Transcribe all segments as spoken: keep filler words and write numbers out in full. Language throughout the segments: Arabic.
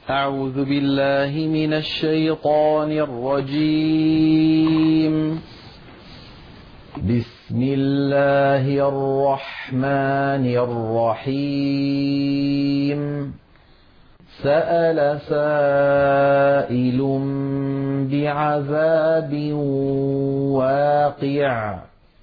أعوذ بالله من الشيطان الرجيم. بسم الله الرحمن الرحيم. سأل سائل بعذاب واقع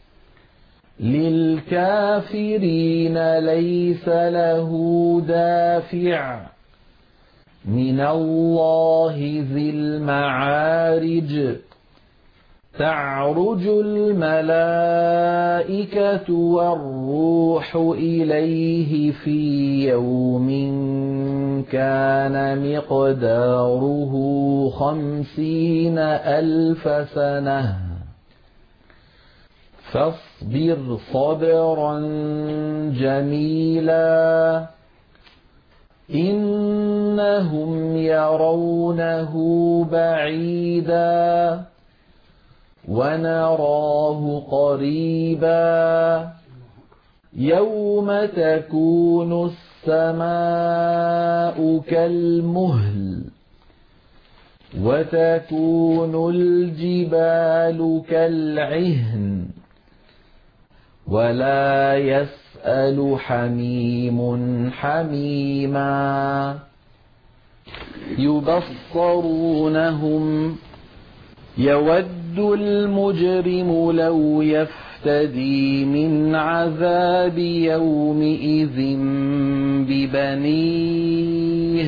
للكافرين ليس له دافع من الله ذي المعارج. تعرج الملائكة والروح إليه في يوم كان مقداره خمسين ألف سنة فاصبر صبرا جميلا إنهم يرونه بعيدا ونراه قريبا يوم تكون السماء كالمهل وتكون الجبال كالعهن ولا يسأل حميم حميما يبصرونهم يود المجرم لو يفتدي من عذاب يومئذ ببنيه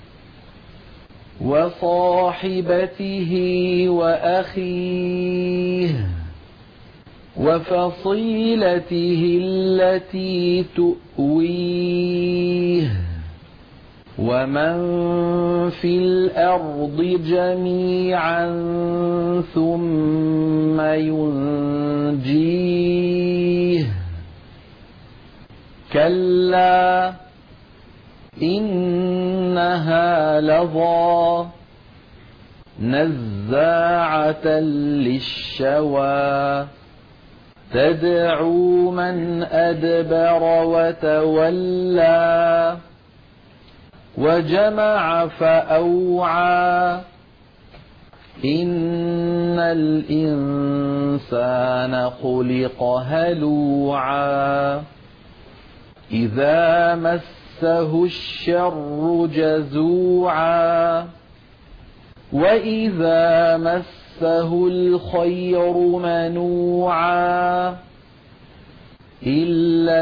وصاحبته وأخيه وفصيلته التي تؤويه ومن في الأرض جميعا ثم ينجيه كلا إنها لظى نزاعة للشوى تدعو من أدبر وتولى وجمع فأوعى إن الإنسان خلق هلوعا إذا مسه الشر جزوعا وإذا مسه الخير منوعا إلا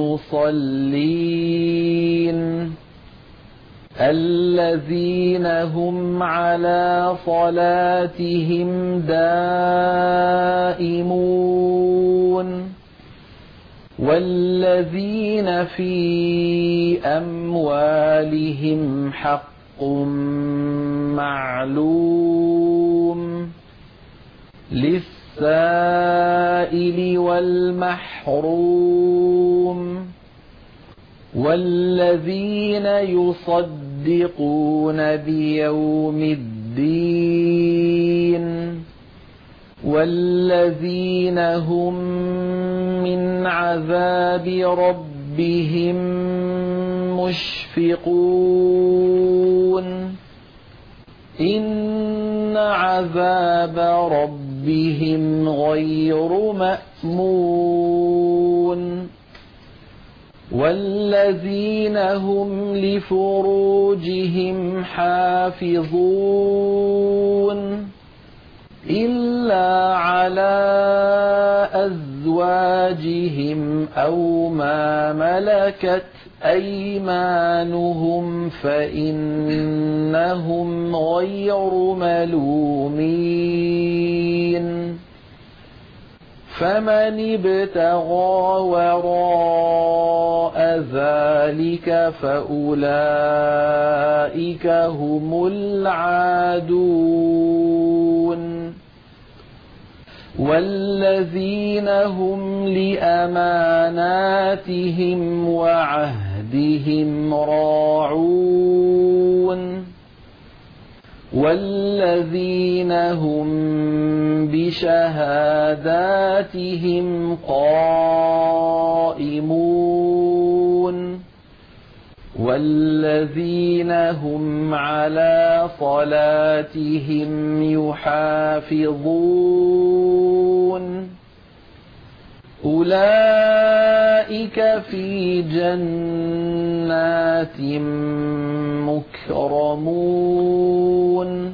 المصلين الذين هم على صلاتهم دائمون والذين في أموالهم حق معلوم للسائل والمحروم والذين يصدقون بيوم الدين والذين هم من عذاب ربهم مشفقون إن عذاب ربهم غير مأمون والذين هم لفروجهم حافظون إلا على أزواجهم أو ما ملكت أيمانهم فإنهم غير ملومين فمن ابتغى وراء ذلك فأولئك هم العادون والذين هم لأماناتهم وعهدهم راعون والذين هم بشهاداتهم قائمون والذين هم على صلاتهم يحافظون أولئك في جنات مكرمون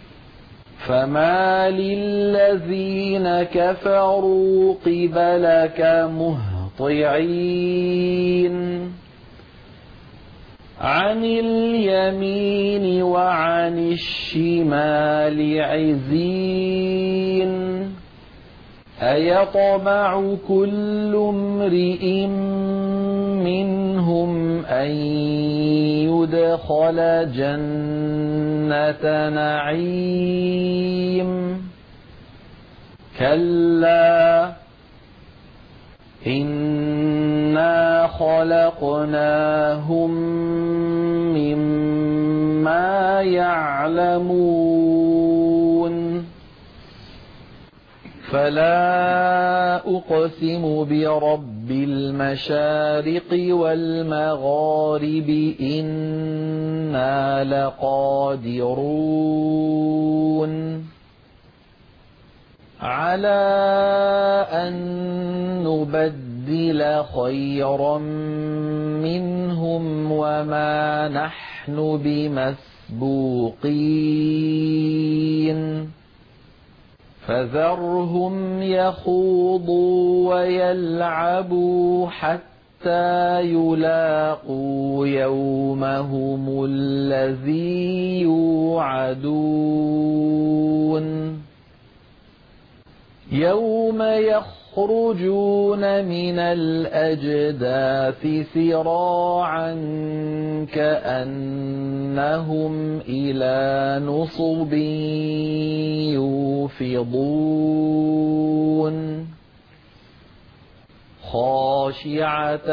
فما للذين كفروا قبلك مهطعين عن اليمين وعن الشمال عزين أيطمع كل امرئ منهم أن يدخل جنة نعيم كلا إنا خلقناهم مما يعلمون فلا أقسم برب المشارق والمغارب إنا لقادرون على أن نبدل خيرا منهم وما نحن بمسبوقين فذرهم يخوضوا ويلعبوا حتى يلاقوا يومهم الذي يوعدون يوم يخرجون من الأجداث سراعا كأنهم إلى نصب يوفضون خاشعة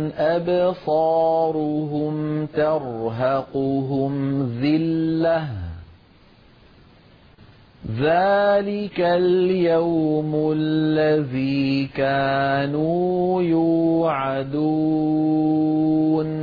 أبصارهم ترهقهم ذلة ذلك اليوم الذي كانوا يوعدون